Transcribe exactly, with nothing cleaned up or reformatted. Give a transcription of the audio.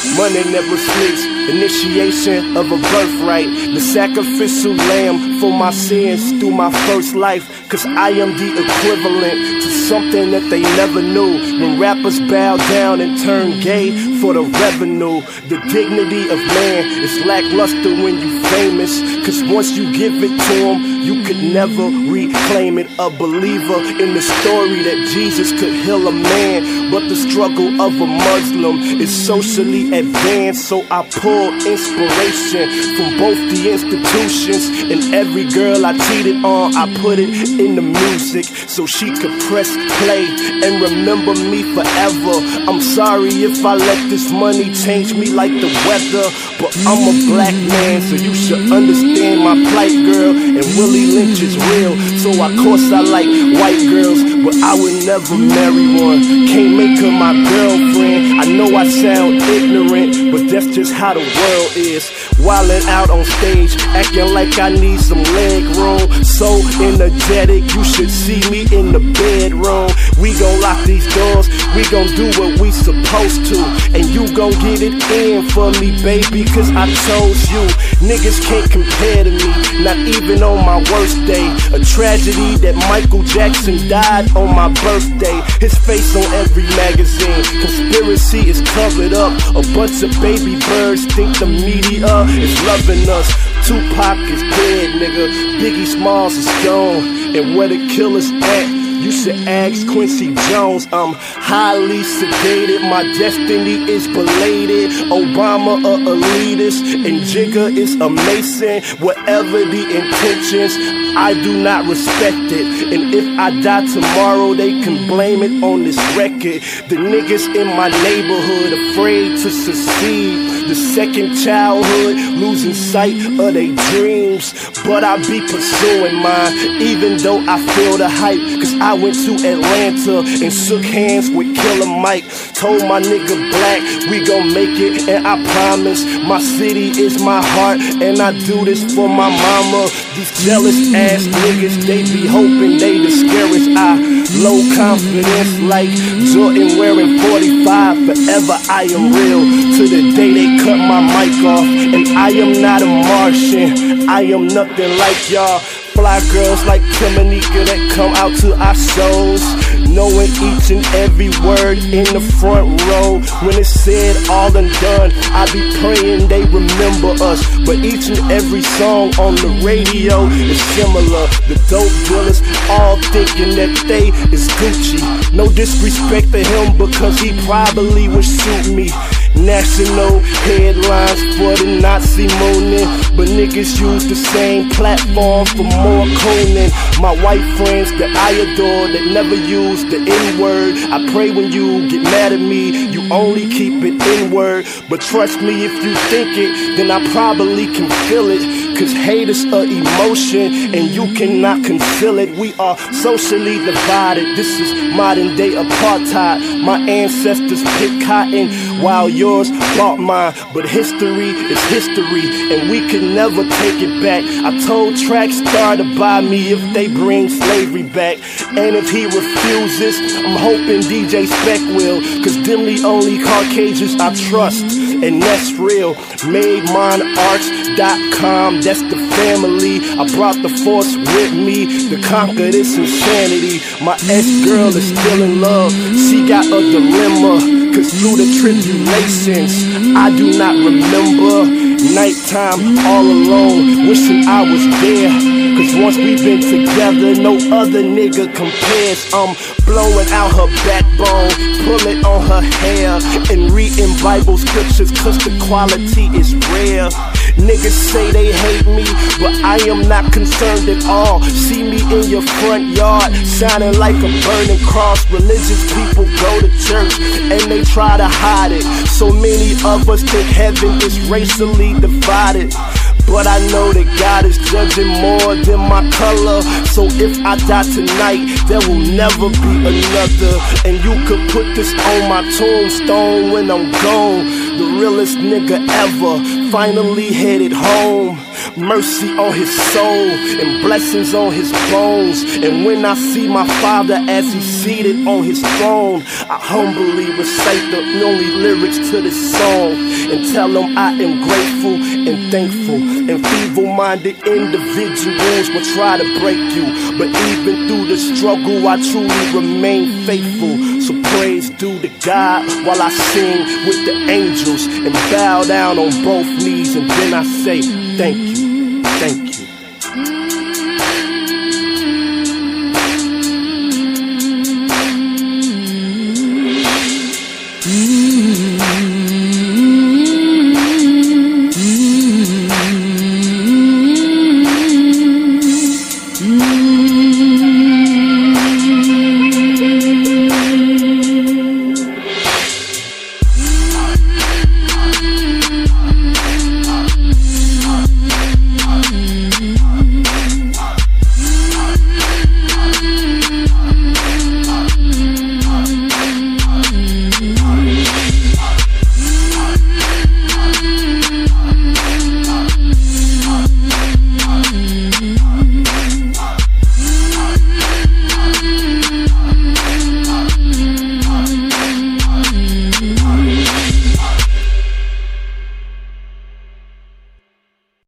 Money never sleeps. Initiation of a birthright. The sacrificial lamb for my sins through my first life. Cause I am the equivalent to something that they never knew. When rappers bow down and turn gay for the revenue. The dignity of man is lackluster when you famous. Cause once you give it to him, you could never reclaim it. A believer in the story that Jesus could heal a man. But the struggle of a Muslim is socially advanced. So I pull inspiration from both the institutions. And every girl I cheated on, I put it in the music so she could press play and remember me forever. I'm sorry if I let this money change me like the weather, but I'm a black man, so you should understand my plight, girl. And Willie Lynch is real, so of course I like white girls, but I would never marry one. Can't make her my girlfriend. I know I sound ignorant, but that's just how the world is. Wildin' out on stage, acting like I need some leg room. So energetic, you should see me in the bedroom. We gon' lock these doors, we gon' do what we supposed to. And you gon' get it in for me, baby, cause I chose you. Niggas can't compare to me, not even on my worst day. A tragedy that Michael Jackson died on my birthday. His face on every magazine, conspiracy is covered up. A bunch of baby birds think the media is loving us. Tupac is dead, nigga. Biggie Smalls is gone. And where the killers at? You should ask Quincy Jones. I'm highly sedated, my destiny is belated. Obama a elitist, and Jigga is a Mason. Whatever the intentions, I do not respect it. And if I die tomorrow, they can blame it on this record. The niggas in my neighborhood afraid to succeed. The second childhood, losing sight of their dreams. But I be pursuing mine, even though I feel the hype. Cause I went to Atlanta and shook hands with Killer Mike. Told my nigga Black, we gon' make it, and I promise. My city is my heart, and I do this for my mama. These jealous ass niggas, they be hoping they discourage. I low confidence like Jordan wearing forty-five. Forever I am real, to the day they cut my mic off. And I am not a Martian, I am nothing like y'all. Fly girls like Timonica that come out to our shows, knowing each and every word in the front row. When it's said all and done, I be praying they remember us. But each and every song on the radio is similar. The dope dealers all thinking that they is Gucci. No disrespect to him because he probably would shoot me. National headlines for the Nazi mooning, but niggas use the same platform for more cooning. My white friends that I adore that never use the N-word. I pray when you get mad at me, you only keep it N-word. But trust me, if you think it, then I probably can feel it. Cause hate is a emotion and you cannot conceal it. We are socially divided, this is modern day apartheid. My ancestors picked cotton while yours bought mine. But history is history and we can never take it back. I told Trackstar to buy me if they bring slavery back. And if he refuses, I'm hoping D J Spec will. Cause them the only Caucasians I trust, and that's real. Made mine arts dot com, that's the family. I brought the force with me to conquer this insanity. My ex-girl is still in love, she got a dilemma. Cause through the tribulations, I do not remember. Nighttime, all alone, wishing I was there. Cause once we've been together, no other nigga compares. I'm blowing out her backbone, pulling on her hair, and reading Bible scriptures cause the quality is rare. Niggas say they hate me, but I am not concerned at all. See me in your front yard, shining like a burning cross. Religious people go to church, and they try to hide it. So many of us think heaven is racially divided. But I know that God is judging more than my color. So if I die tonight, there will never be another. And you could put this on my tombstone when I'm gone. The realest nigga ever, finally headed home. mercy on his soul, and blessings on his bones. And when I see my Father as he's seated on his throne, I humbly recite the only lyrics to this song and tell him I am grateful and thankful. And feeble-minded individuals will try to break you, but even through the struggle I truly remain faithful. So praise due to God while I sing with the angels and bow down on both knees, and then I say thank you, thank you. Mm-hmm.